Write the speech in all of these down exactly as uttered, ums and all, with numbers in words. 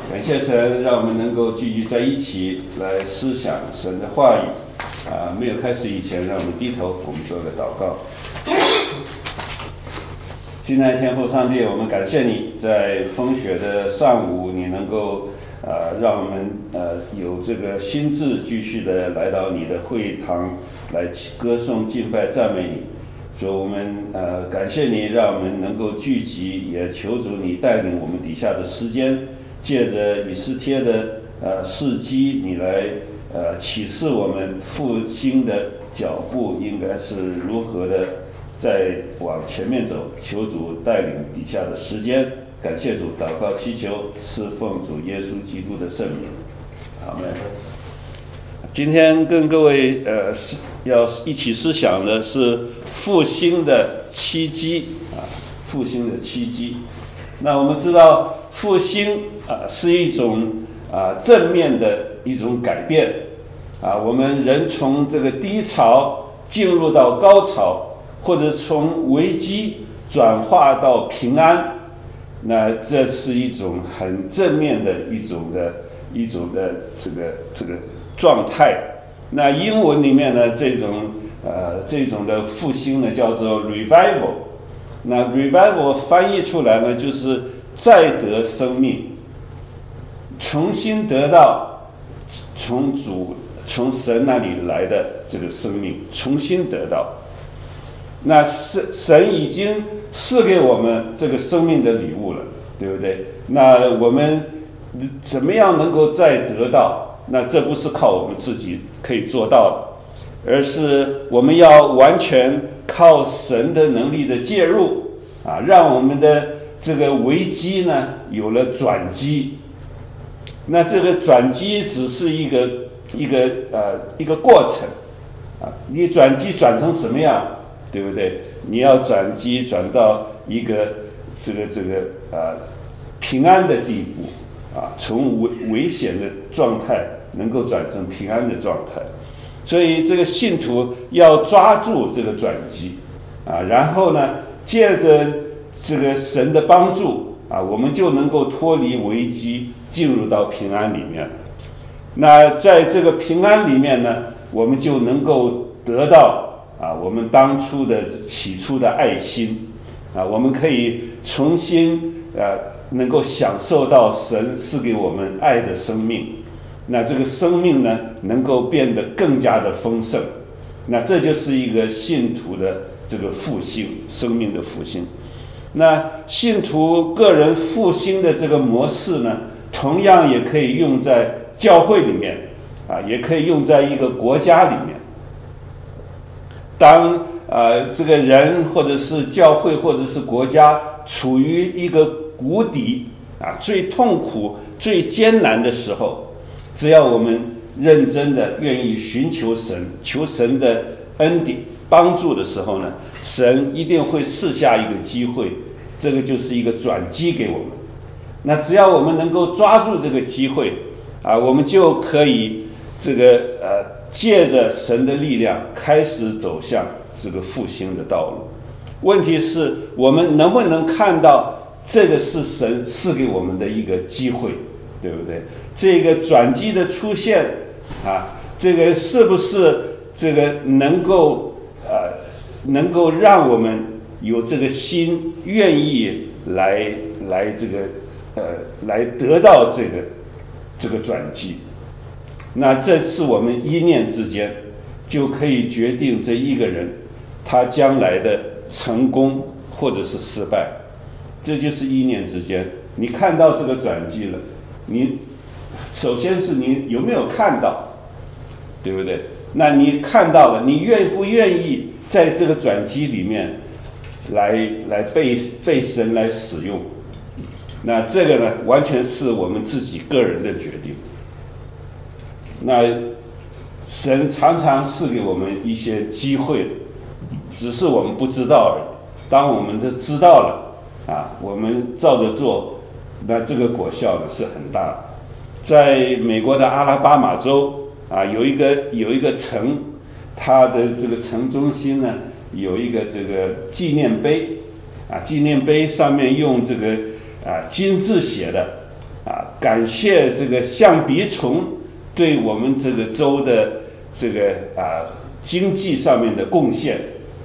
感谢神，让我们能够聚集在一起来思想神的话语。啊，没有开始以前，让我们低头，我们做个祷告。亲爱的天父上帝，我们感谢你在风雪的上午，你能够呃让我们呃有这个心智继续的来到你的会堂来歌颂敬拜赞美你。所以我们呃感谢你，让我们能够聚集，也求主你带领我们底下的时间，借着以斯帖的呃事迹，你来呃启示我们复兴的脚步应该是如何的再往前面走。求主带领底下的时间，感谢主，祷告祈求是奉主耶稣基督的圣名，阿们。今天跟各位呃要一起思想的是复兴的契机啊，复兴的契机。那我们知道复兴啊是一种啊正面的一种改变啊，我们人从这个低潮进入到高潮，或者从危机转化到平安，那这是一种很正面的一种的一种的这个这个状态。那英文里面呢，这种呃这种的复兴呢叫做 revival。那 revival 翻译出来呢就是再得生命，重新得到从主从神那里来的这个生命，重新得到。那神神已经赐给我们这个生命的礼物了，对不对？那我们怎么样能够再得到？那这不是靠我们自己可以做到的，而是我们要完全靠神的能力的介入啊，让我们的这个危机呢有了转机。那这个转机只是一个一个呃一个过程啊，你转机转成什么样，对不对？你要转机转到一个这个这个呃平安的地步啊，从危危险的状态能够转成平安的状态。所以这个信徒要抓住这个转机啊，然后呢，借着这个神的帮助啊，我们就能够脱离危机，进入到平安里面。那在这个平安里面呢，我们就能够得到啊，我们当初的起初的爱心啊，我们可以重新呃，能够享受到神赐给我们爱的生命。那这个生命呢，能够变得更加的丰盛。那这就是一个信徒的这个复兴，生命的复兴。那信徒个人复兴的这个模式呢，同样也可以用在教会里面啊，也可以用在一个国家里面。当呃这个人或者是教会或者是国家处于一个谷底啊，最痛苦最艰难的时候，只要我们认真的愿意寻求神，求神的恩典帮助的时候呢，神一定会赐下一个机会，这个就是一个转机给我们。那只要我们能够抓住这个机会啊，我们就可以这个呃借着神的力量开始走向这个复兴的道路。问题是我们能不能看到这个是神赐给我们的一个机会，对不对？这个转机的出现啊，这个是不是这个能够呃能够让我们有这个心愿意来来这个呃来得到这个这个转机？那这是我们一念之间就可以决定这一个人他将来的成功或者是失败。这就是一念之间，你看到这个转机了，你首先是你有没有看到，对不对？那你看到了，你愿不愿意在这个转机里面来来被被神来使用？那这个呢，完全是我们自己个人的决定。那神常常赐给我们一些机会，只是我们不知道而已。当我们都知道了啊，我们照着做，那这个果效呢是很大的。在美国的阿拉巴马州啊，有一个有一个城，它的这个城中心呢有一个这个纪念碑啊，纪念碑上面用这个啊金字写的啊， 感谢这个象鼻虫对我们这个州的这个啊经济上面的贡献。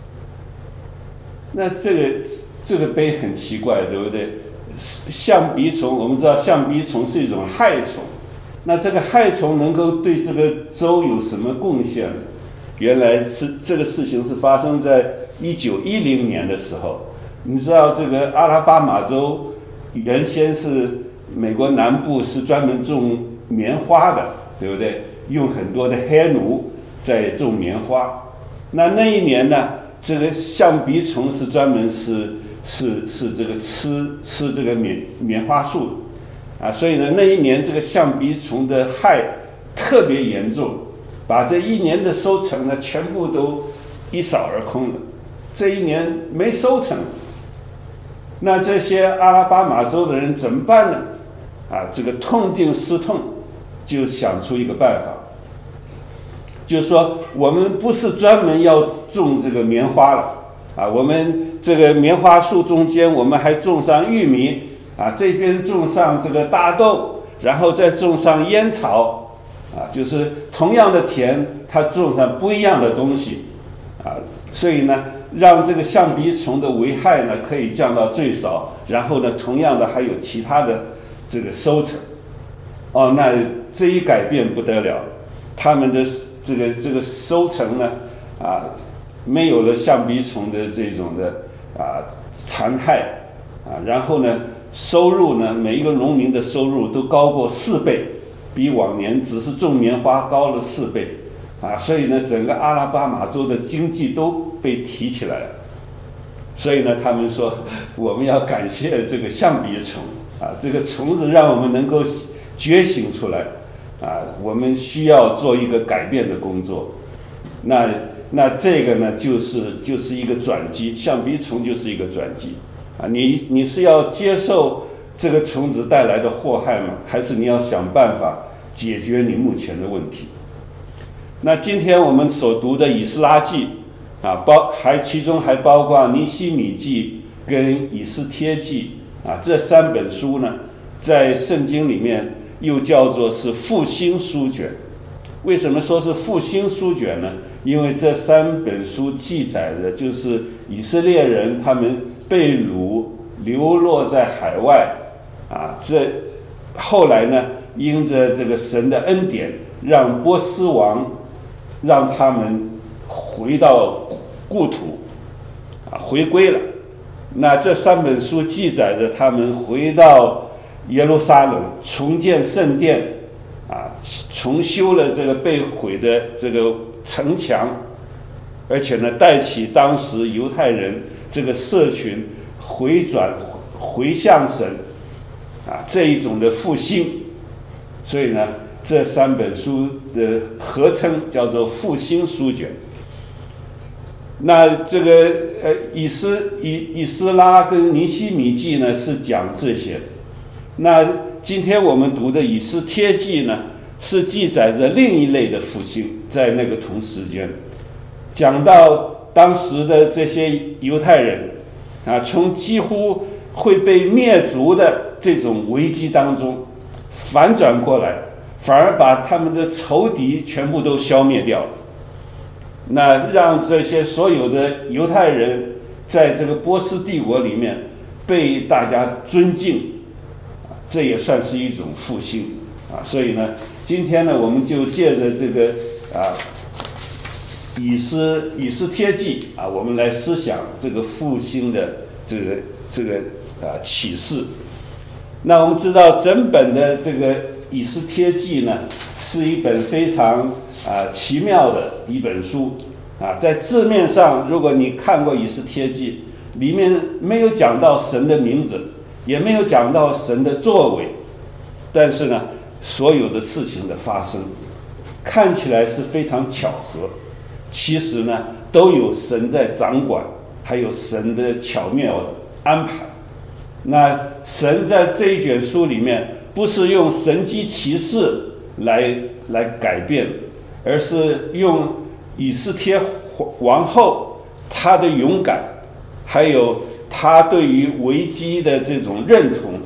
那这个这个碑很奇怪，对不对？象鼻虫，我们知道象鼻虫是一种害虫，那这个害虫能够对这个州有什么贡献？原来是这个事情是发生在一九一零年的时候。你知道这个阿拉巴马州原先是美国南部是专门种棉花的，对不对？用很多的黑奴在种棉花。那那一年呢，这个象鼻虫是专门是是是这个吃吃这个棉棉花树啊，所以呢那一年这个象鼻虫的害特别严重，把这一年的收成呢全部都一扫而空了。这一年没收成，那这些阿拉巴马州的人怎么办呢？啊，这个痛定思痛，就想出一个办法，就是说我们不是专门要种这个棉花了啊，我们这个棉花树中间我们还种上玉米啊，这边种上这个大豆，然后再种上烟草啊，就是同样的田它种上不一样的东西啊，所以呢让这个象鼻虫的危害呢可以降到最少，然后呢同样的还有其他的这个收成。哦，那这一改变不得了，他们的这个这个收成呢啊没有了象鼻虫的这种的啊残害啊，然后呢收入呢每一个农民的收入都高过四倍，比往年只是种棉花高了四倍啊，所以呢整个阿拉巴马州的经济都被提起来了。所以呢他们说我们要感谢这个象鼻虫啊，这个虫子让我们能够觉醒出来啊，我们需要做一个改变的工作。那那这个呢就是就是一个转机，象鼻虫就是一个转机啊，你你是要接受这个虫子带来的祸害吗？还是你要想办法解决你目前的问题？那今天我们所读的以斯拉记啊，包还其中还包括尼希米记跟以斯帖记啊，这三本书呢在圣经里面又叫做是复兴书卷。为什么说是复兴书卷呢？因为这三本书记载的就是以色列人他们被掳流落在海外啊，这后来呢因着这个神的恩典，让波斯王让他们回到故土啊，回归了。那这三本书记载着他们回到耶路撒冷，重建圣殿啊，重修了这个被毁的这个城墙，而且呢带起当时犹太人这个社群回转回向神啊这一种的复兴。所以呢这三本书的合称叫做复兴书卷。那这个呃以斯以以斯拉跟尼希米记呢是讲这些。那今天我们读的以斯帖记呢是记载着另一类的复兴，在那个同时间讲到当时的这些犹太人啊，从几乎会被灭族的这种危机当中反转过来，反而把他们的仇敌全部都消灭掉，那让这些所有的犹太人在这个波斯帝国里面被大家尊敬，这也算是一种复兴啊。所以呢今天呢我们就借着这个啊以斯以斯帖记啊，我们来思想这个复兴的这个这个啊启示。那我们知道整本的这个以斯帖记呢是一本非常啊奇妙的一本书啊，在字面上如果你看过以斯帖记，里面没有讲到神的名字，也没有讲到神的作为，但是呢所有的事情的发生看起来是非常巧合，其实呢都有神在掌管，还有神的巧妙的安排。那神在这一卷书里面不是用神迹奇事来来改变，而是用以斯帖王后她的勇敢，还有她对于危机的这种认同，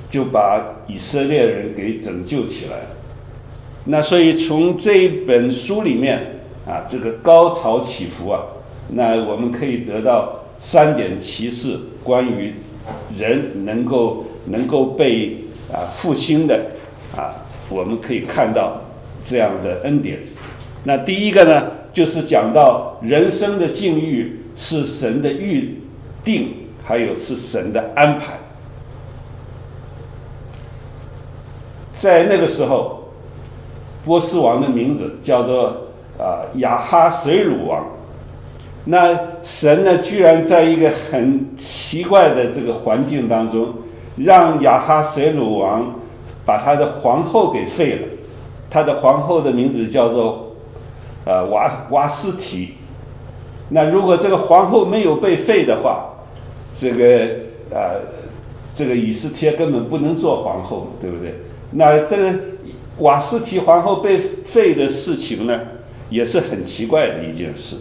就把以色列人给拯救起来了。那所以从这本书里面啊，这个高潮起伏啊，那我们可以得到三点启示，关于人能够能够被啊复兴的啊，我们可以看到这样的恩典。那第一个呢，就是讲到人生的境遇是神的预定，还有是神的安排。在那个时候，波斯王的名字叫做啊亚哈水鲁王。那神呢，居然在一个很奇怪的这个环境当中，让亚哈水鲁王把他的皇后给废了。他的皇后的名字叫做呃瓦瓦斯提。那如果这个皇后没有被废的话，这个呃这个以斯帖根本不能做皇后，对不对？那这个瓦斯提皇后被废的事情呢，也是很奇怪的一件事。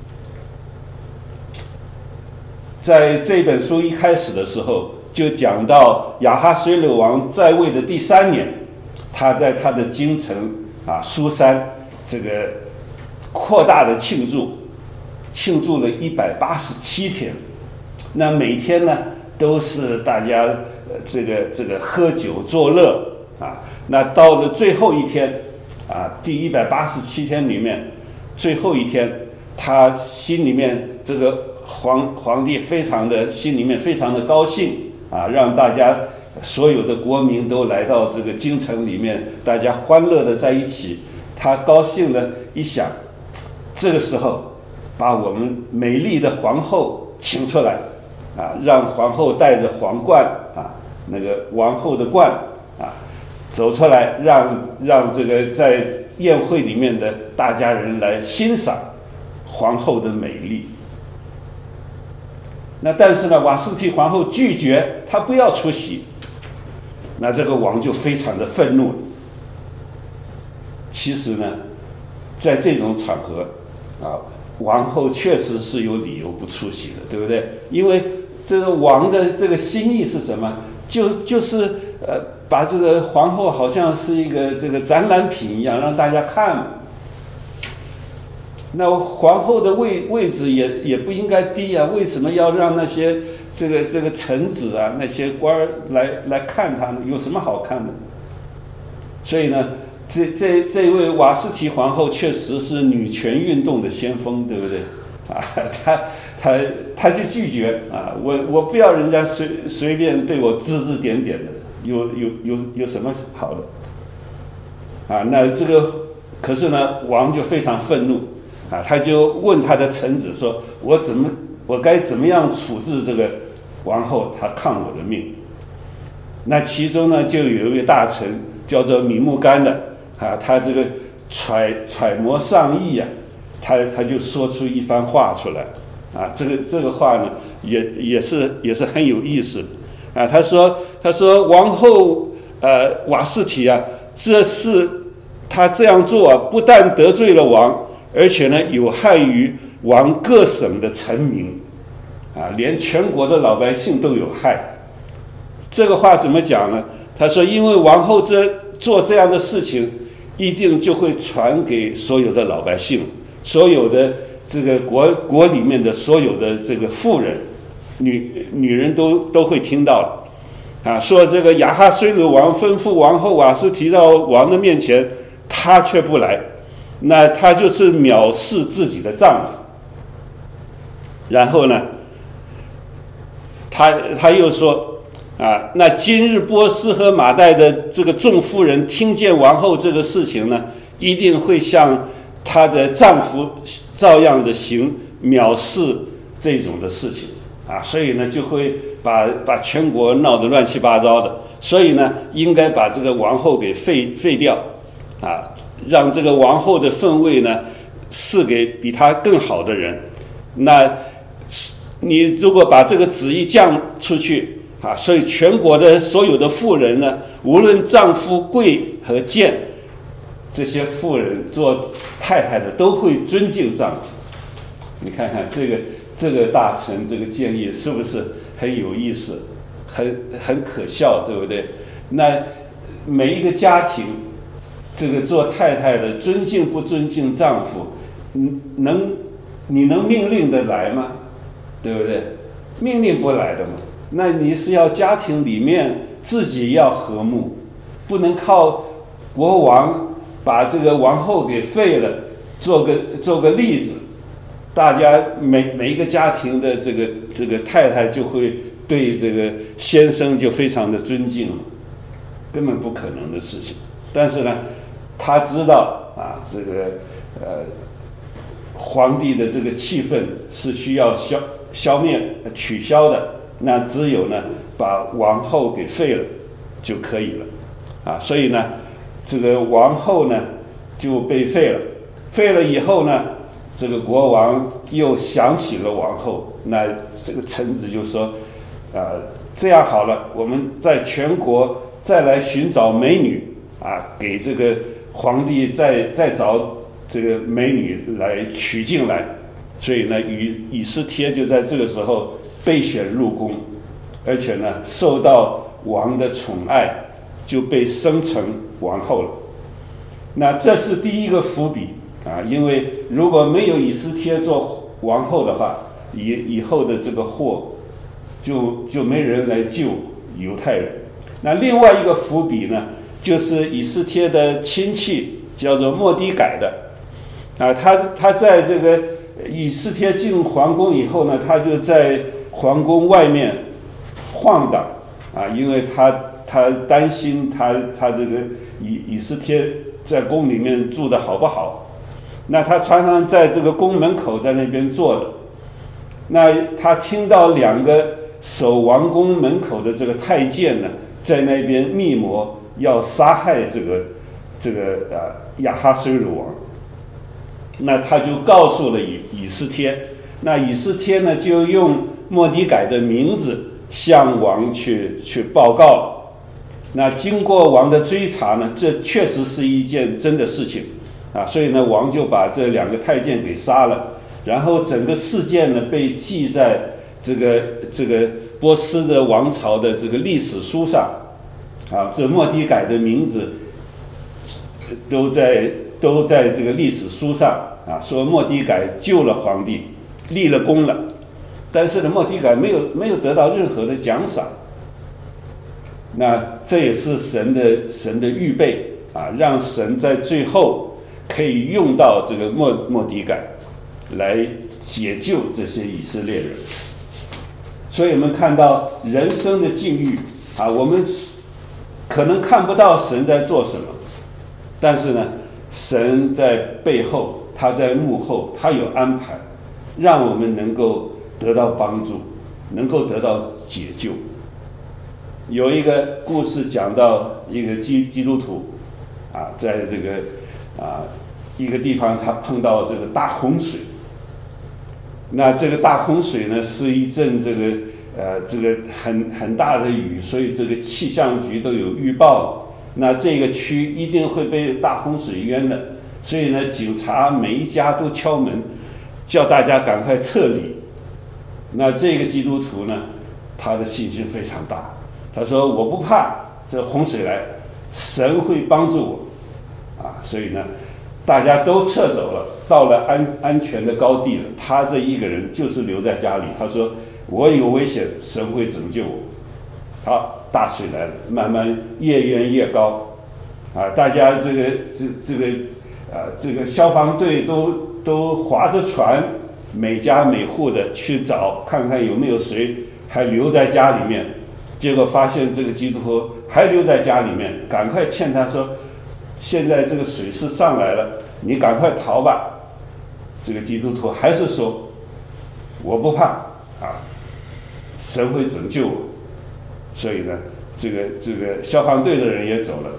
在这本书一开始的时候，就讲到亚哈水鲁王在位的第三年，他在他的京城啊书珊这个扩大的庆祝，庆祝了一百八十七天。那每天呢都是大家、呃、这个这个喝酒作乐啊。那到了最后一天啊，第一百八十七天里面最后一天，他心里面这个皇皇帝非常的心里面非常的高兴啊，让大家所有的国民都来到这个京城里面，大家欢乐的在一起。他高兴的一想，这个时候把我们美丽的皇后请出来啊，让皇后带着皇冠啊，那个王后的冠啊走出来，让让这个在宴会里面的大家人来欣赏皇后的美丽。那但是呢，瓦斯提皇后拒绝，她不要出席。那这个王就非常的愤怒了。其实呢，在这种场合啊，王后确实是有理由不出席的，对不对？因为这个王的这个心意是什么？就就是呃，把这个皇后好像是一个这个展览品一样，让大家看。那皇后的位位置也也不应该低啊，为什么要让那些这个这个臣子啊，那些官儿来来看他呢？有什么好看的？所以呢，这这这位瓦斯提皇后确实是女权运动的先锋，对不对？啊，她她她就拒绝啊，我我不要人家随随便对我指指点点的，有有有有什么好的？啊，那这个可是呢，王就非常愤怒。啊，他就问他的臣子说：“我怎么，我该怎么样处置这个王后？她抗我的命。”那其中呢，就有一位大臣叫做米木干的啊，他这个揣揣摩上意啊，他他就说出一番话出来啊，这个这个话呢，也也是也是很有意思啊。他说他说王后呃瓦斯提啊，这是他这样做啊，不但得罪了王。而且呢，有害于王各省的臣民，啊，连全国的老百姓都有害。这个话怎么讲呢？他说，因为王后这做这样的事情，一定就会传给所有的老百姓，所有的这个国国里面的所有的这个妇人、女女人都都会听到啊，说这个亚哈水鲁王吩咐王后瓦斯提到王的面前，他却不来。那她就是藐视自己的丈夫，然后呢，他他又说啊，那今日波斯和马代的这个众夫人听见王后这个事情呢，一定会像她的丈夫照样的行，藐视这种的事情啊，所以呢，就会把把全国闹得乱七八糟的，所以呢，应该把这个王后给废废掉。啊，让这个王后的分位呢赐给比她更好的人。那你如果把这个旨意降出去啊，所以全国的所有的妇人呢，无论丈夫贵和贱，这些妇人做太太的都会尊敬丈夫。你看看这个这个大臣这个建议是不是很有意思，很很可笑，对不对？ 那每一个家庭，这个做太太的尊敬不尊敬丈夫，能你能命令的来吗？对不对？命令不来的嘛。那你是要家庭里面自己要和睦，不能靠国王把这个王后给废了，做个做个例子，大家每每一个家庭的这个这个太太就会对这个先生就非常的尊敬了，根本不可能的事情。但是呢，他知道啊，这个呃皇帝的这个气氛是需要消消灭取消的，那只有呢把王后给废了就可以了啊。所以呢，这个王后呢就被废了，废了以后呢，这个国王又想起了王后，那这个臣子就说，啊，这样好了，我们在全国再来寻找美女啊，给这个皇帝再再找这个美女来娶进来。所以呢，以以斯帖就在这个时候被选入宫，而且呢受到王的宠爱，就被升成王后了。那这是第一个伏笔啊，因为如果没有以斯帖做王后的话，以以后的这个祸就就没人来救犹太人。那另外一个伏笔呢，就是以斯帖的亲戚叫做末底改的啊，他他在这个以斯帖进皇宫以后呢，他就在皇宫外面晃荡啊，因为他他担心他他这个以以斯帖在宫里面住的好不好，那他常常在这个宫门口在那边坐着。那他听到两个守王宫门口的这个太监呢，在那边密谋要杀害这个这个啊亚哈水鲁王。那他就告诉了以以斯帖，那以斯帖呢就用末底改的名字向王去去报告。那经过王的追查呢，这确实是一件真的事情啊，所以呢，王就把这两个太监给杀了，然后整个事件呢被记在这个这个波斯的王朝的这个历史书上啊，这末底改的名字都在都在这个历史书上啊，说末底改救了皇帝，立了功了，但是呢，末底改没有没有得到任何的奖赏。那这也是神的神的预备啊，让神在最后可以用到这个末末底改来解救这些以色列人。所以我们看到人生的境遇啊，我们可能看不到神在做什么，但是呢，神在背后，他在幕后，他有安排，让我们能够得到帮助，能够得到解救。有一个故事讲到一个基基督徒啊，在这个啊一个地方他碰到这个大洪水。那这个大洪水呢，是一阵这个呃这个很很大的雨，所以这个气象局都有预报，那这个区一定会被大洪水淹的。所以呢，警察每一家都敲门，叫大家赶快撤离。那这个基督徒呢，他的信心非常大。他说：“我不怕这洪水来，神会帮助我。”啊，所以呢，大家都撤走了，到了安安全的高地了。他这一个人就是留在家里。他说：“我有危险，神会拯救我。”好，大水来了，慢慢越淹越高。啊，大家这个这这个啊，这个消防队都都划着船，每家每户的去找，看看有没有谁还留在家里面。结果发现这个基督徒还留在家里面，赶快劝他说：“现在这个水势上来了，你赶快逃吧。”这个基督徒还是说：“我不怕啊，神会拯救我。”所以呢，这个这个消防队的人也走了。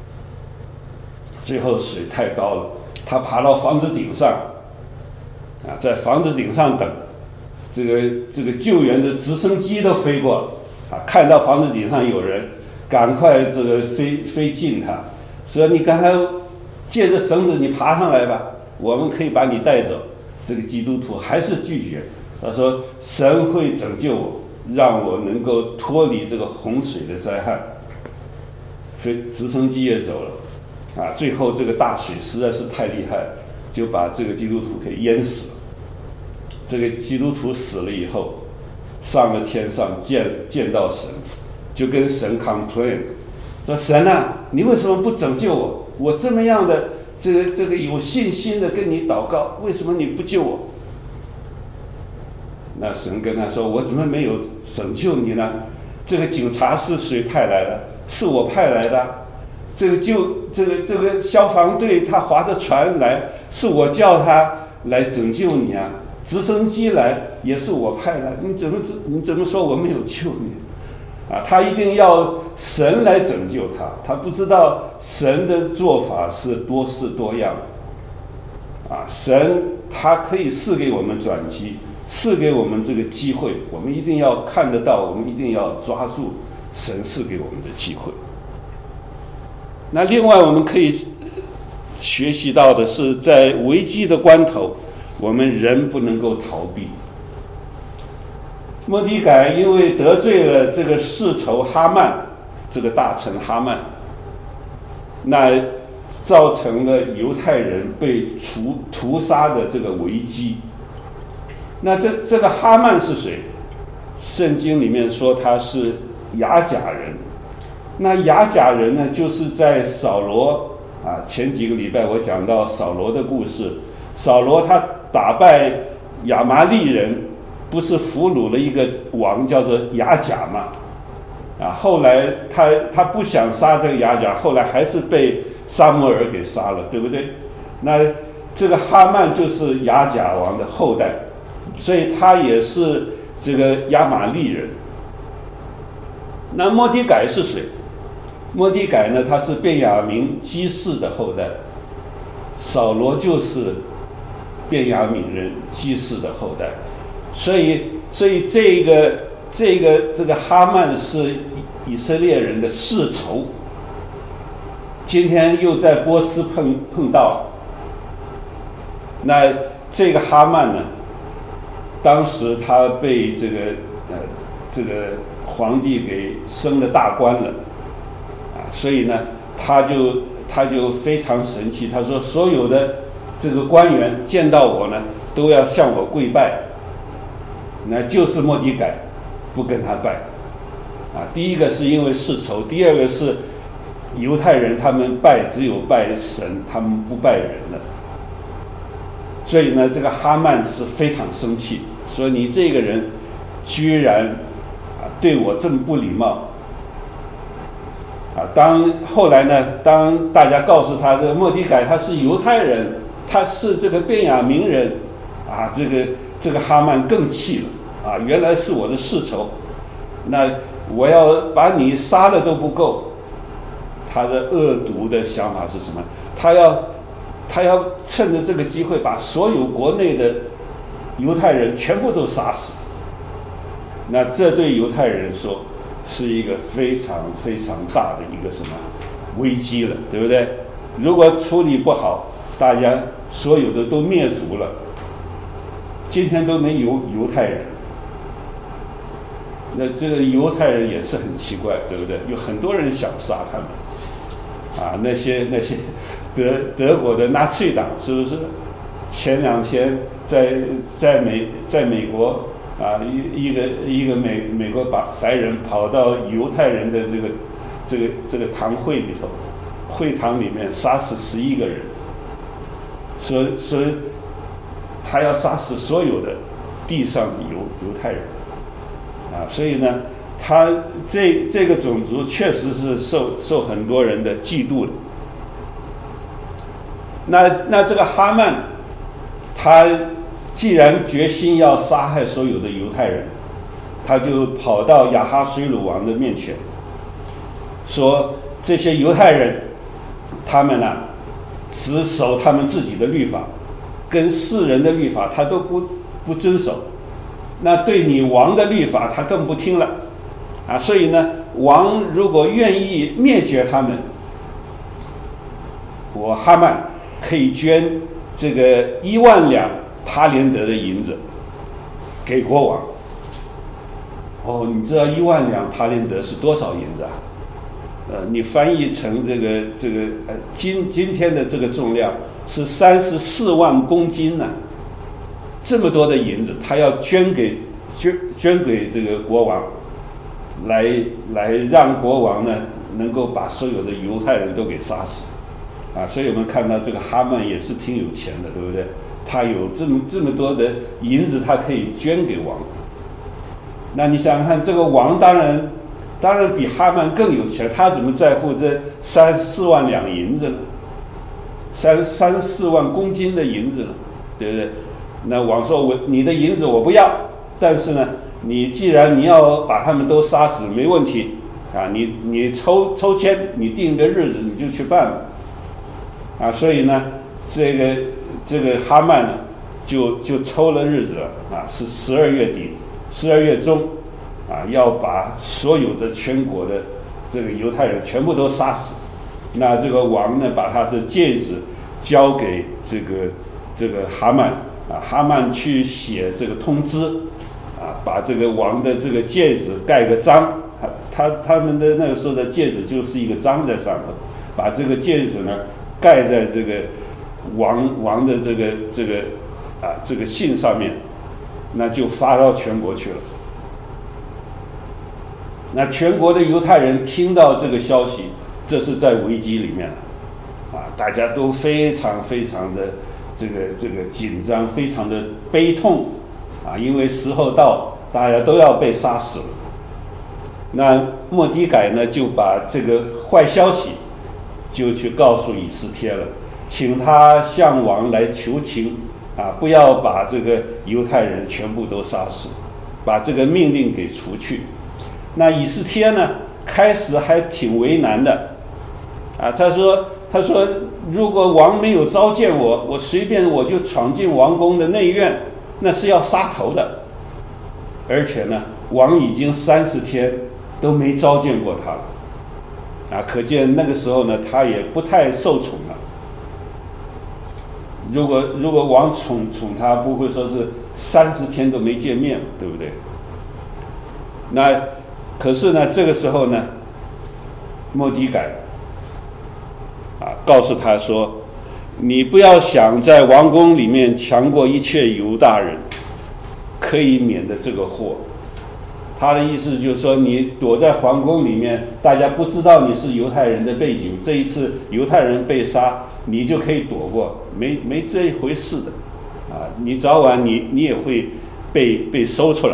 最后水太高了，他爬到房子顶上，啊，在房子顶上等，这个这个救援的直升机都飞过了。啊，看到房子顶上有人，赶快这个飞飞近他，说：“你赶快借着绳子你爬上来吧，我们可以把你带走。”这个基督徒还是拒绝，他说：“神会拯救我，让我能够脱离这个洪水的灾害。” 飞直升机也走了，啊，最后这个大水实在是太厉害，就把这个基督徒给淹死了。这个基督徒死了以后，上了天上见见到神，就跟神 complain， 说神啊，你为什么不拯救我？我这么样的这个这个有信心的跟你祷告，为什么你不救我？那神跟他说，我怎么没有拯救你呢？这个警察是谁派来的？是我派来的。这个救这个这个消防队他划着船来，是我叫他来拯救你啊。直升机来也是我派来，你怎么你怎么说我没有救你？啊，他一定要神来拯救他，他不知道神的做法是多式多样。啊，神他可以赐给我们转机，赐给我们这个机会，我们一定要看得到，我们一定要抓住神赐给我们的机会。那另外我们可以学习到的是，在危机的关头，我们人不能够逃避。末底改因为得罪了这个世仇哈曼，这个大臣哈曼，那造成了犹太人被屠屠杀的这个危机。那这这个哈曼是谁？圣经里面说他是亚甲人。那亚甲人呢，就是在扫罗啊，前几个礼拜我讲到扫罗的故事，扫罗他打败亚玛利人，不是俘虏了一个王叫做亚甲嘛？啊，后来他他不想杀这个亚甲，后来还是被撒母耳给杀了，对不对？那这个哈曼就是亚甲王的后代，所以他也是这个亚玛利人。那末底改是谁？末底改呢，他是便雅悯基士的后代，扫罗就是便雅悯人基士的后代，所以所以这个这个这个哈曼是以色列人的世仇，今天又在波斯碰碰到。那这个哈曼呢，当时他被这个呃这个皇帝给升了大官了。所以呢，他就他就非常神气，他说所有的这个官员见到我呢，都要向我跪拜。那就是末底改不跟他拜，啊，第一个是因为世仇，第二个是犹太人他们拜只有拜神，他们不拜人的。所以呢，这个哈曼是非常生气，说你这个人居然啊对我这么不礼貌。啊，当后来呢，当大家告诉他这个末底改他是犹太人，他是这个便雅悯人，啊，这个这个哈曼更气了，啊，原来是我的世仇，那我要把你杀了都不够。他的恶毒的想法是什么？他要他要趁着这个机会把所有国内的犹太人全部都杀死。那这对犹太人说，是一个非常非常大的一个什么危机了，对不对？如果处理不好，大家所有的都灭族了，今天都没有犹太人。那这个犹太人也是很奇怪，对不对？有很多人想杀他们，啊，那些那些德德国的纳粹党是不是？前两天在在美在美国。啊，一一个一个美美国白白人跑到犹太人的这个这个这个堂会里头，会堂里面杀死十一个人，说说他要杀死所有的地上的犹犹太人，啊，所以呢，他这这个种族确实是受受很多人的嫉妒的。那那这个哈曼，他既然决心要杀害所有的犹太人，他就跑到亚哈水鲁王的面前，说这些犹太人，他们呢、啊、只守他们自己的律法，跟世人的律法他都不不遵守，那对你王的律法他更不听了，啊，所以呢，王如果愿意灭绝他们，我哈曼可以捐这个一万两他连德的银子给国王。哦，你知道一万两他连德是多少银子啊？ 呃，你翻译成这个这个呃今今天的这个重量是三十四万公斤呢、啊，这么多的银子，他要捐给捐捐给这个国王，来来让国王呢能够把所有的犹太人都给杀死，啊，所以我们看到这个哈曼也是挺有钱的，对不对？他有这么这么多的银子，他可以捐给王。那你想想看，这个王当然当然比哈曼更有钱，他怎么在乎这三四万两银子呢？三三四万公斤的银子呢，对不对？那王说我你的银子我不要，但是呢，你既然你要把他们都杀死，没问题啊，你你抽抽签，你定个日子你就去办吧，啊，所以呢，这个这个哈曼呢，就就抽了日子了啊，是十二月底，十二月中，啊，要把所有的全国的这个犹太人全部都杀死。那这个王呢，把他的戒指交给这个这个哈曼啊，哈曼去写这个通知啊，把这个王的这个戒指盖个章，他他们的那个时候的戒指就是一个章在上头，把这个戒指呢盖在这个王王的这个这个啊这个信上面，那就发到全国去了。那全国的犹太人听到这个消息，这是在危机里面啊，大家都非常非常的这个这个紧张，非常的悲痛啊，因为时候到，大家都要被杀死了。那末底改呢，就把这个坏消息就去告诉以斯帖了，请他向王来求情啊，不要把这个犹太人全部都杀死，把这个命令给除去。那以斯帖呢，开始还挺为难的啊，他说他说如果王没有召见我，我随便我就闯进王宫的内院，那是要杀头的。而且呢，王已经三十天都没召见过他了啊，可见那个时候呢，他也不太受宠了。如果如果王宠宠他，不会说是三十天都没见面，对不对？那可是呢，这个时候呢，末底改啊，告诉他说：“你不要想在王宫里面强过一切犹大人，可以免得这个祸。”他的意思就是说，你躲在皇宫里面，大家不知道你是犹太人的背景，这一次犹太人被杀，你就可以躲过，没没这一回事的啊！你早晚你你也会被被搜出来。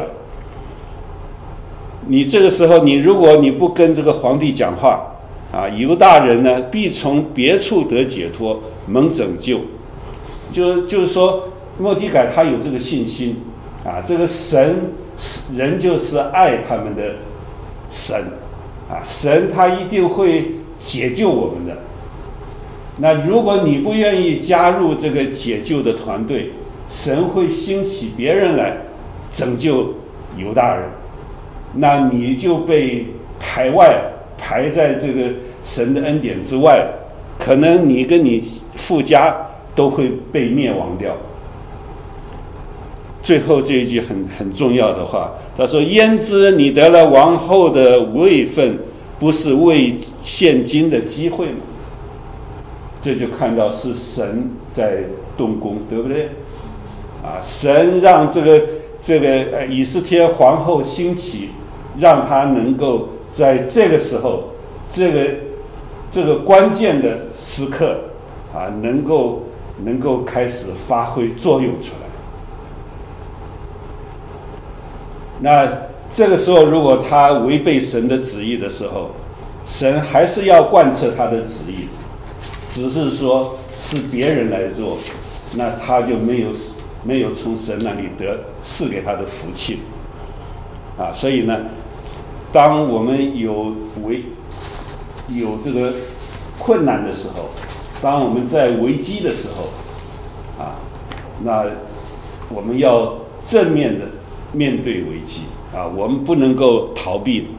你这个时候，你如果你不跟这个皇帝讲话啊，犹大人呢必从别处得解脱，蒙拯救。就就是说，末底改他有这个信心啊，这个神人就是爱他们的神啊，神他一定会解救我们的。那如果你不愿意加入这个解救的团队，神会兴起别人来拯救犹大人。那你就被排外，排在这个神的恩典之外，可能你跟你父家都会被灭亡掉。最后这一句很很重要的话，他说：“焉知你得了王后的位分，不是为现今的机会吗？”这就看到是神在动工，对不对？啊，神让这个这个呃以斯帖皇后兴起，让她能够在这个时候，这个这个关键的时刻啊，能够能够开始发挥作用出来。那这个时候，如果他违背神的旨意的时候，神还是要贯彻他的旨意，只是说是别人来做，那他就没有没有从神那里得赐给他的福气啊。所以呢，当我们有危有这个困难的时候，当我们在危机的时候啊，那我们要正面的面对危机啊，我们不能够逃避。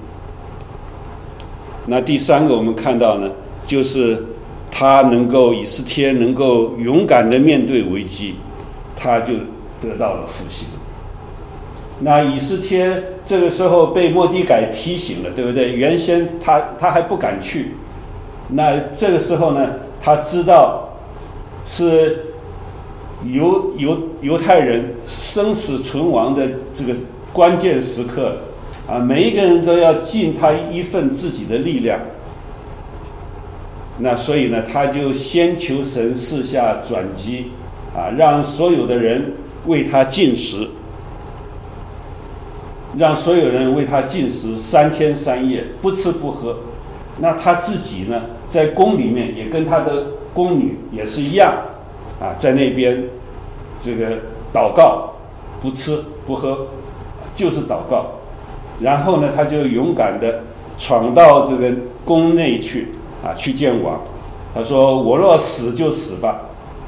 那第三个我们看到呢，就是他能够以斯帖能够勇敢的面对危机，他就得到了复兴那以斯帖这个时候被末底改提醒了，对不对？原先他他还不敢去，那这个时候呢，他知道是犹犹犹太人生死存亡的这个关键时刻啊，每一个人都要尽他一份自己的力量。那所以呢，他就先求神赐下转机啊，让所有的人为他进食。让所有人为他进食三天三夜，不吃不喝。那他自己呢，在宫里面也跟他的宫女也是一样啊，在那边这个祷告，不吃不喝，就是祷告。然后呢，他就勇敢的闯到这个宫内去啊，去见王。他说：“我若死就死吧。”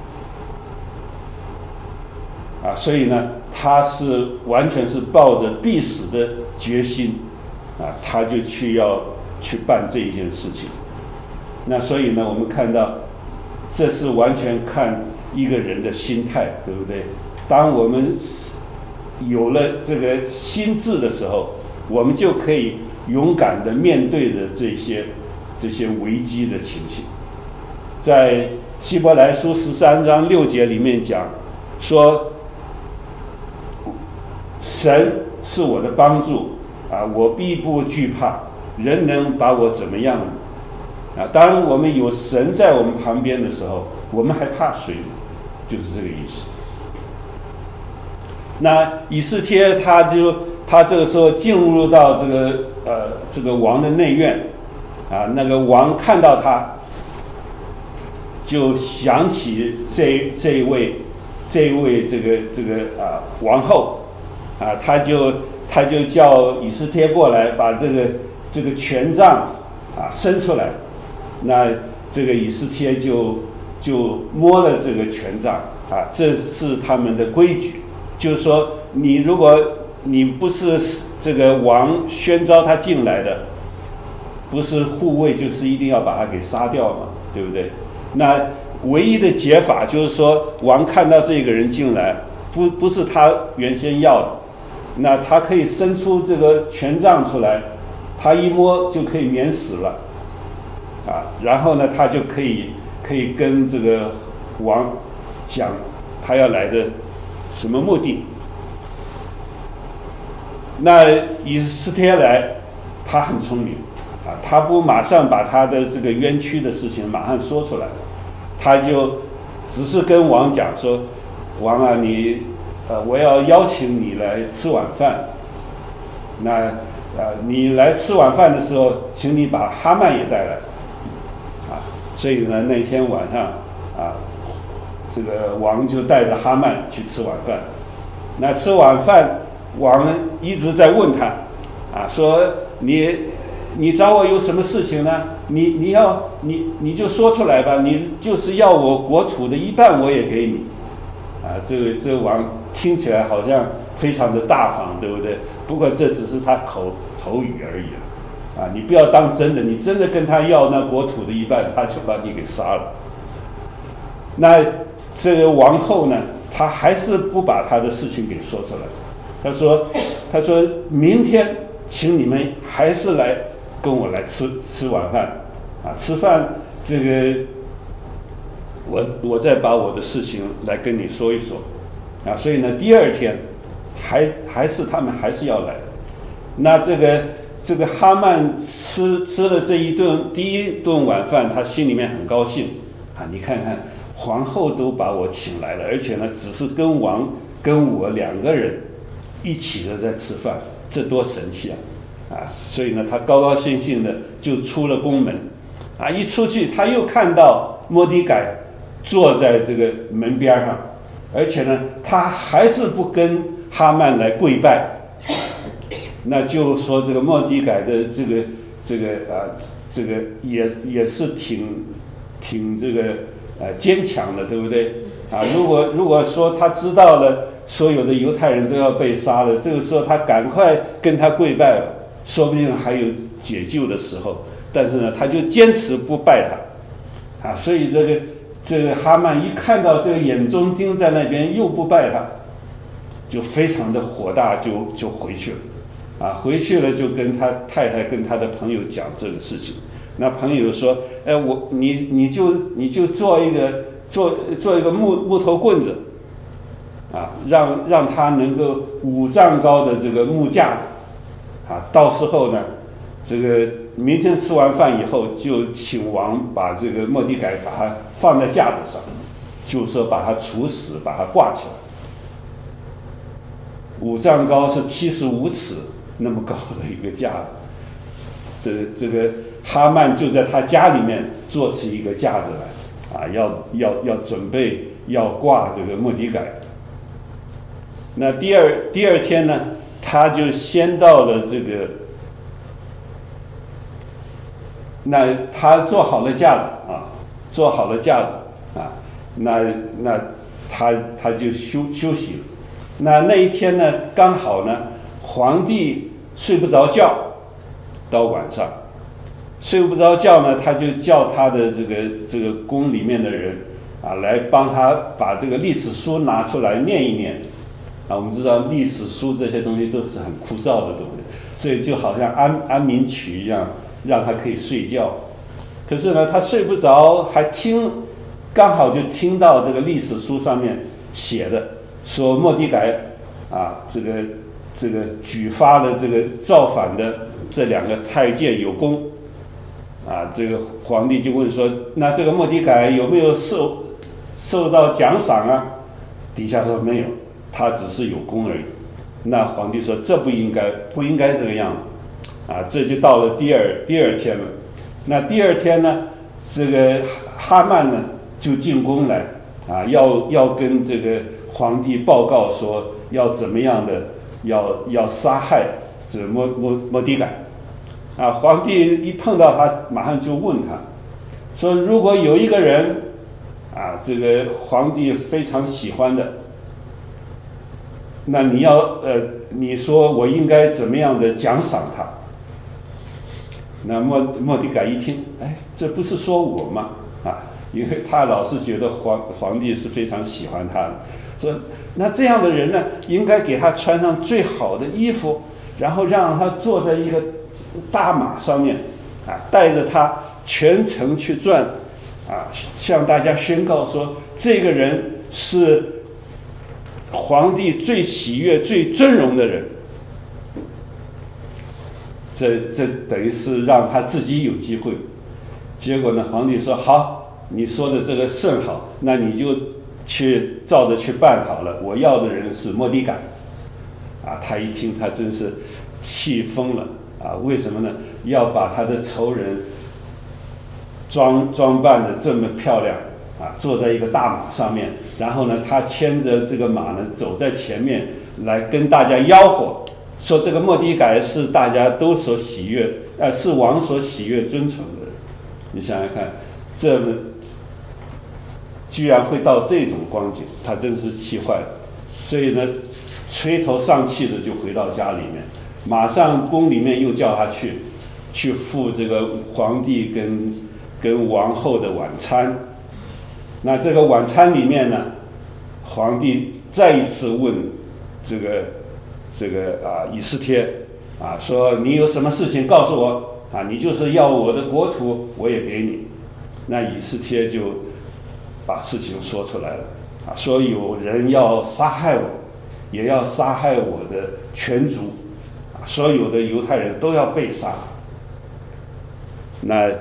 啊，所以呢，他是完全是抱着必死的决心，啊，他就去要去办这一件事情。那所以呢，我们看到，这是完全看一个人的心态，对不对？当我们有了这个心智的时候，我们就可以勇敢的面对着这些这些危机的情形。在希伯来书十三章六节里面讲说，神是我的帮助啊，我必不惧怕，人能把我怎么样啊？当我们有神在我们旁边的时候，我们还怕谁？就是这个意思。那以斯帖他就他这个时候进入到这个呃这个王的内院啊，那个王看到他，就想起这这一位这一位这个这个啊王后啊，他就他就叫以斯帖过来，把这个这个权杖啊伸出来。那这个以斯帖就就摸了这个权杖啊，这是他们的规矩，就是说你如果你不是这个王宣召他进来的，不是护卫，就是一定要把他给杀掉嘛，对不对？那唯一的解法就是说，王看到这个人进来，不不是他原先要的，那他可以伸出这个权杖出来，他一摸就可以免死了，啊，然后呢，他就可以可以跟这个王讲他要来的什么目的。那以斯帖来，他很聪明啊，他不马上把他的这个冤屈的事情马上说出来，他就只是跟王讲说，王啊，你呃，我要邀请你来吃晚饭，那呃，你来吃晚饭的时候，请你把哈曼也带来，啊，所以呢，那天晚上啊，这个王就带着哈曼去吃晚饭。那吃晚饭，王一直在问他，啊，说你你找我有什么事情呢？你你要你你就说出来吧，你就是要我国土的一半我也给你，啊，这个这个王听起来好像非常的大方，对不对？不过这只是他口头语而已啊，你不要当真的，你真的跟他要那国土的一半，他就把你给杀了。那这个王后呢，她还是不把她的事情给说出来。她说：“她说明天请你们还是来跟我来吃吃晚饭啊，吃饭这个我我再把我的事情来跟你说一说啊。”所以呢，第二天还还是他们还是要来。那这个这个哈曼吃吃了这一顿第一顿晚饭，他心里面很高兴啊！你看看，皇后都把我请来了，而且呢，只是跟王跟我两个人一起的在吃饭，这多神气啊！啊，所以呢，他高高兴兴的就出了宫门，啊，一出去他又看到末底改坐在这个门边上，而且呢，他还是不跟哈曼来跪拜。那就说这个末底改的这个这个啊，这个也也是挺挺这个呃坚强的，对不对？啊，如果如果说他知道了所有的犹太人都要被杀了，这个时候他赶快跟他跪拜了，说不定还有解救的时候。但是呢，他就坚持不拜他，啊，所以这个这个哈曼一看到这个眼中钉在那边，又不拜他， 就非常的火大，就就回去了，啊，回去了就跟他太太跟他的朋友讲这个事情。那朋友说，哎，我你你就你就做一个做做一个木木头棍子，啊，让让他能够五丈高的这个木架子，啊，到时候呢，这个明天吃完饭以后，就请王把这个末底改把它放在架子上，就是说把它处死，把它挂起来。五丈高是七十五尺那么高的一个架子，这这个哈曼就在他家里面做出一个架子来，啊，要要要准备要挂这个末底改。那第二第二天呢，他就先到了这个，那他做好了架子啊，做好了架子啊，那那他他就休休息了。那那一天呢，刚好呢，皇帝睡不着觉，到晚上睡不着觉呢，他就叫他的这个这个宫里面的人啊，来帮他把这个历史书拿出来念一念啊。我们知道历史书这些东西都是很枯燥的东西，所以就好像安安眠曲一样，让他可以睡觉。可是呢，他睡不着，还听，刚好就听到这个历史书上面写的。说末底改啊，这个这个举发了这个造反的这两个太监有功啊，这个皇帝就问说，那这个末底改有没有受受到奖赏啊？底下说没有，他只是有功而已。那皇帝说这不应该，不应该这个样子啊。这就到了第二第二天了。那第二天呢，这个哈曼呢就进宫来啊，要要跟这个皇帝报告说要怎么样的，要要杀害这末末末底改啊。皇帝一碰到他，马上就问他说，如果有一个人啊，这个皇帝非常喜欢的，那你要呃，你说我应该怎么样的奖赏他？那末末底改一听，哎，这不是说我吗？啊，因为他老是觉得皇皇帝是非常喜欢他的。说那这样的人呢，应该给他穿上最好的衣服，然后让他坐在一个大马上面，啊，带着他全城去转，啊，向大家宣告说，这个人是皇帝最喜悦、最尊荣的人。这这等于是让他自己有机会。结果呢，皇帝说好，你说的这个甚好，那你就去照着去办好了，我要的人是末底改。啊，他一听，他真是气疯了啊！为什么呢？要把他的仇人装装扮的这么漂亮啊，坐在一个大马上面，然后呢，他牵着这个马呢，走在前面来跟大家吆喝，说这个末底改是大家都所喜悦，呃，是王所喜悦尊崇的人。你想想看，这么居然会到这种光景，他真是气坏了。所以呢，垂头丧气的就回到家里面，马上宫里面又叫他去，去赴这个皇帝跟跟王后的晚餐。那这个晚餐里面呢，皇帝再一次问这个这个啊以斯帖啊，说你有什么事情告诉我啊？你就是要我的国土，我也给你。那以斯帖就把事情说出来了啊，说有人要杀害我，也要杀害我的全族啊，所有的犹太人都要被杀。那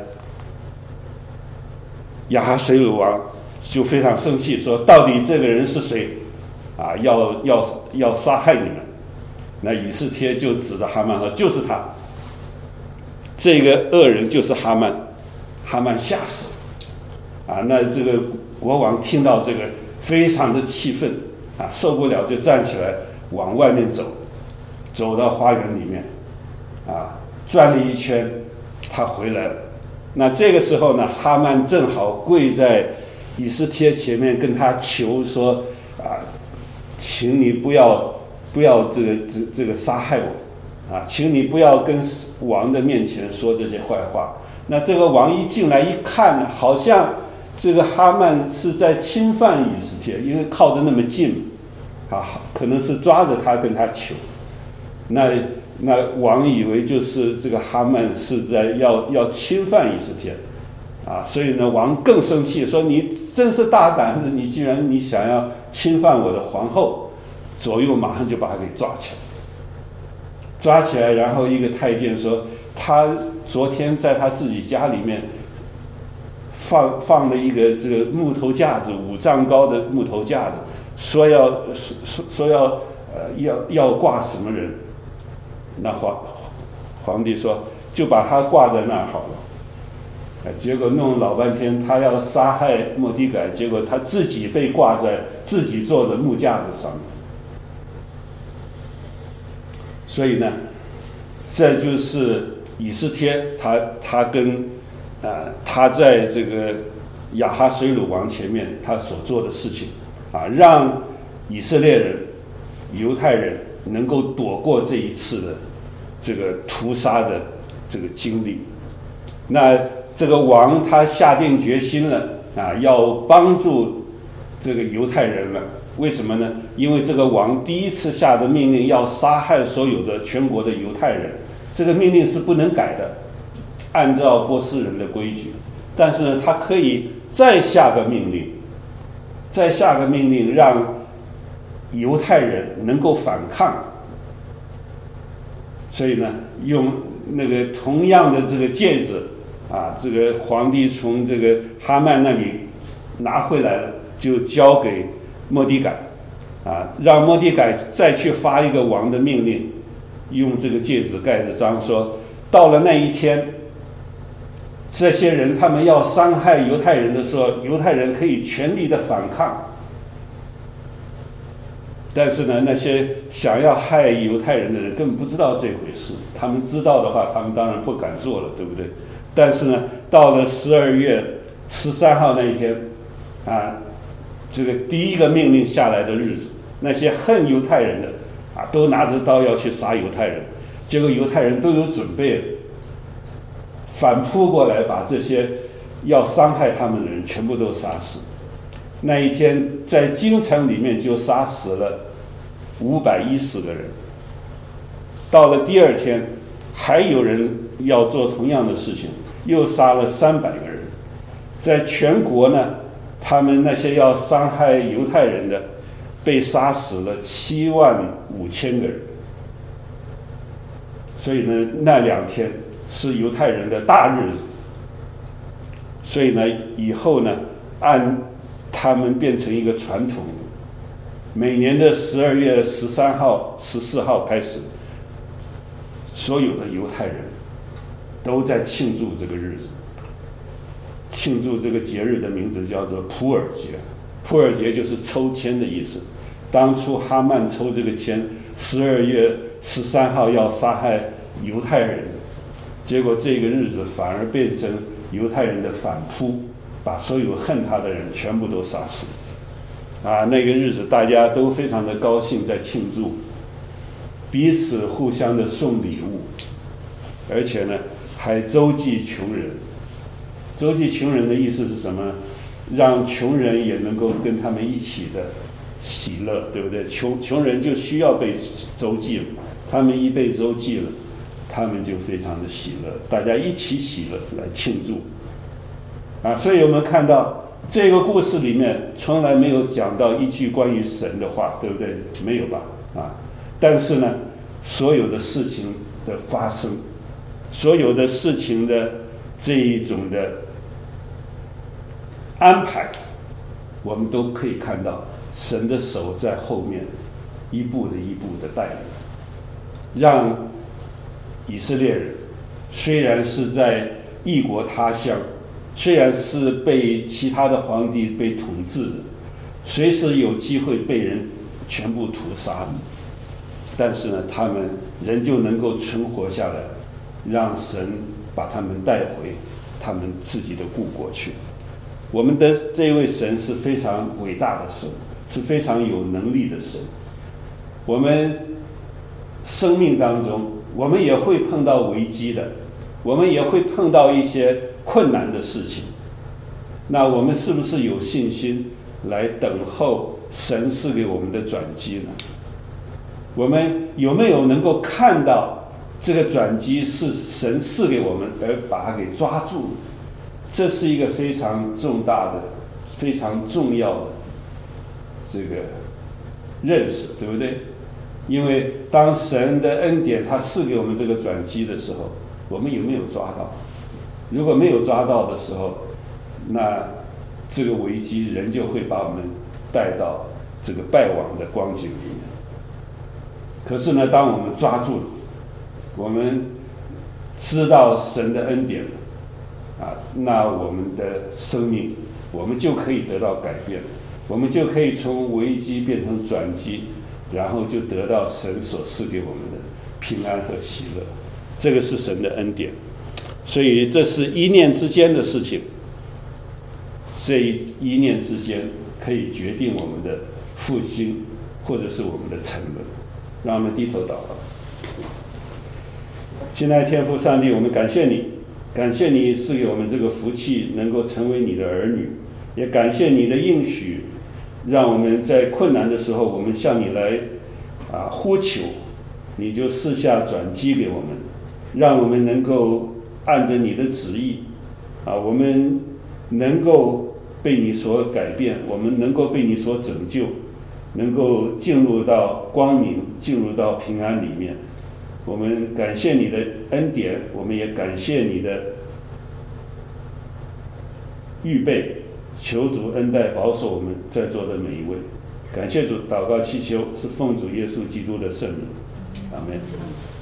亚哈随鲁王就非常生气，说到底这个人是谁啊？要要要杀害你们。那以斯帖就指着哈曼说，就是他，这个恶人就是哈曼。哈曼吓死了啊！那这个国王听到这个非常的气愤啊，受不了就站起来往外面走，走到花园里面啊，转了一圈，他回来了。那这个时候呢，哈曼正好跪在以斯帖前面跟他求说啊，请你不要不要这个这这个杀害我啊，请你不要跟王的面前说这些坏话。那这个王一进来一看，好像这个哈曼是在侵犯以斯帖，因为靠得那么近啊，可能是抓着他跟他求。那那王以为就是这个哈曼是在要要侵犯以斯帖，啊，所以呢，王更生气，说你真是大胆的，你居然你想要侵犯我的皇后，左右马上就把他给抓起来，抓起来，然后一个太监说，他昨天在他自己家里面放放了一个这个木头架子，五丈高的木头架子，说要说说要呃要要挂什么人，那皇皇帝说就把他挂在那儿好了，结果弄老半天，他要杀害末底改，结果他自己被挂在自己做的木架子上面。所以呢，这就是以斯帖他他跟呃他在这个亚哈水鲁王前面他所做的事情啊，让以色列人、犹太人能够躲过这一次的这个屠杀的这个经历。那这个王他下定决心了啊，要帮助这个犹太人了。为什么呢？因为这个王第一次下的命令要杀害所有的全国的犹太人，这个命令是不能改的，按照波斯人的规矩。但是呢，他可以再下个命令，再下个命令，让犹太人能够反抗。所以呢，用那个同样的这个戒指啊，这个皇帝从这个哈曼那里拿回来了，就交给末底改，啊，让末底改再去发一个王的命令，用这个戒指盖着章，说到了那一天，这些人他们要伤害犹太人的时候，犹太人可以全力的反抗。但是呢，那些想要害犹太人的人根本不知道这回事，他们知道的话，他们当然不敢做了，对不对？但是呢，到了十二月十三号那一天，啊，这个第一个命令下来的日子，那些恨犹太人的啊，都拿着刀要去杀犹太人，结果犹太人都有准备了，反扑过来把这些要伤害他们的人全部都杀死。那一天在京城里面就杀死了五百一十个人。到了第二天，还有人要做同样的事情，又杀了三百个人。在全国呢，他们那些要伤害犹太人的，被杀死了七万五千个人。所以呢，那两天是犹太人的大日子。所以呢，以后呢，按他们变成一个传统，每年的十二月十三号、十四号开始，所有的犹太人都在庆祝这个日子。庆祝这个节日的名字叫做普尔节，普尔节就是抽签的意思。当初哈曼抽这个签，十二月十三号要杀害犹太人，结果这个日子反而变成犹太人的反扑，把所有恨他的人全部都杀死。啊，那个日子大家都非常的高兴，在庆祝，彼此互相的送礼物，而且呢，还周济穷人。周济穷人的意思是什么？让穷人也能够跟他们一起的喜乐，对不对？穷穷人就需要被周济了，他们一被周济了，他们就非常的喜乐，大家一起喜乐来庆祝。啊，所以我们看到这个故事里面从来没有讲到一句关于神的话，对不对？没有吧？啊，但是呢，所有的事情的发生，所有的事情的这一种的安排，我们都可以看到神的手在后面一步的一步的带领，让以色列人虽然是在异国他乡，虽然是被其他的皇帝被统治的，随时有机会被人全部屠杀的，但是呢，他们仍旧能够存活下来，让神把他们带回他们自己的故国去。我们的这位神是非常伟大的神，是非常有能力的神。我们生命当中，我们也会碰到危机的，我们也会碰到一些困难的事情。那我们是不是有信心来等候神赐给我们的转机呢？我们有没有能够看到这个转机是神赐给我们，而把它给抓住呢？这是一个非常重大的、非常重要的这个认识，对不对？因为当神的恩典他赐给我们这个转机的时候，我们有没有抓到？如果没有抓到的时候，那这个危机仍旧会把我们带到这个败亡的光景里面。可是呢，当我们抓住了，我们知道神的恩典了啊，那我们的生命，我们就可以得到改变，我们就可以从危机变成转机，然后就得到神所赐给我们的平安和喜乐。这个是神的恩典，所以这是一念之间的事情。这一念之间可以决定我们的复兴，或者是我们的沉沦。让我们低头祷告。亲爱的天父上帝，我们感谢你，感谢你赐给我们这个福气，能够成为你的儿女，也感谢你的应许，让我们在困难的时候，我们向你来啊呼求，你就赐下转机给我们，让我们能够按着你的旨意啊，我们能够被你所改变，我们能够被你所拯救，能够进入到光明，进入到平安里面。我们感谢你的恩典，我们也感谢你的预备，求主恩待保守我们在座的每一位。感谢主，祷告祈求是奉主耶稣基督的圣名，阿们。